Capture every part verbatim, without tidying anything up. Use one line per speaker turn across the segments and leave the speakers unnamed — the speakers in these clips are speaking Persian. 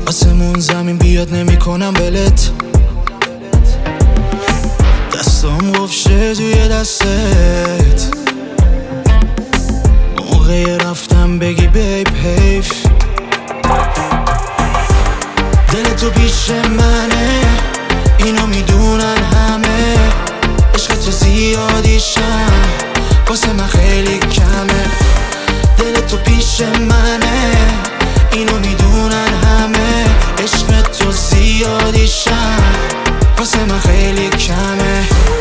آسمون زمین بیاد نمی کنم ولت. دستام گفشه توی دستت، موقع رفتم بگی بیب حیف. دل تو پیش منه، اینو میدونن همه. عشق تو زیادیشم واسه من خیلی کمه. دل تو پیش منه، اینو میدونن همه. عشق تو زیادیشم واسه من خیلی کمه.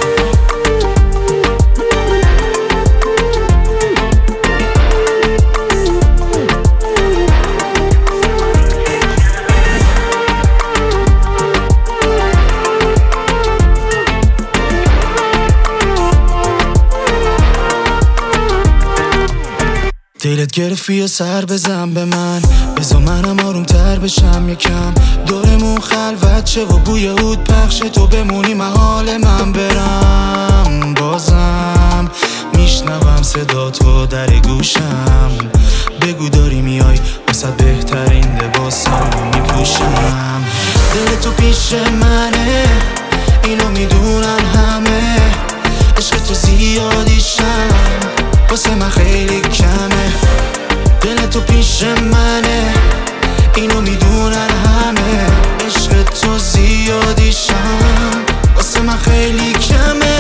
دلت گرفت یا سر بزن به من، بذار منم آروم تر بشم یکم. دورمون خلوت شه و بوی عود پخشه، تو بمونی محال من برم. بازم میشنوم صدا تو در گوشم، بگو داری میای واسه بهترین لباسم میپوشم. دل تو پیش منه، اینو میدونن همه. عشق تو زیادیشم واسه من خیلی کمه. دل تو پیش منه، اینو میدونن همه. عشق تو زیادیشم واسه من خیلی کمه.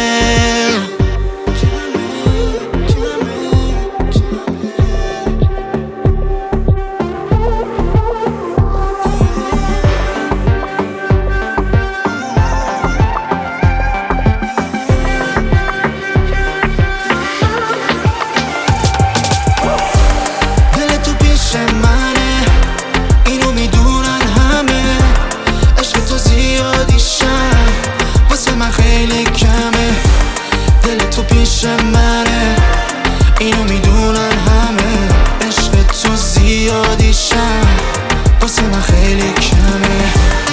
پیش منه، اینو میدونن همه. عشق تو زیادیشم واسه من خیلی کمه.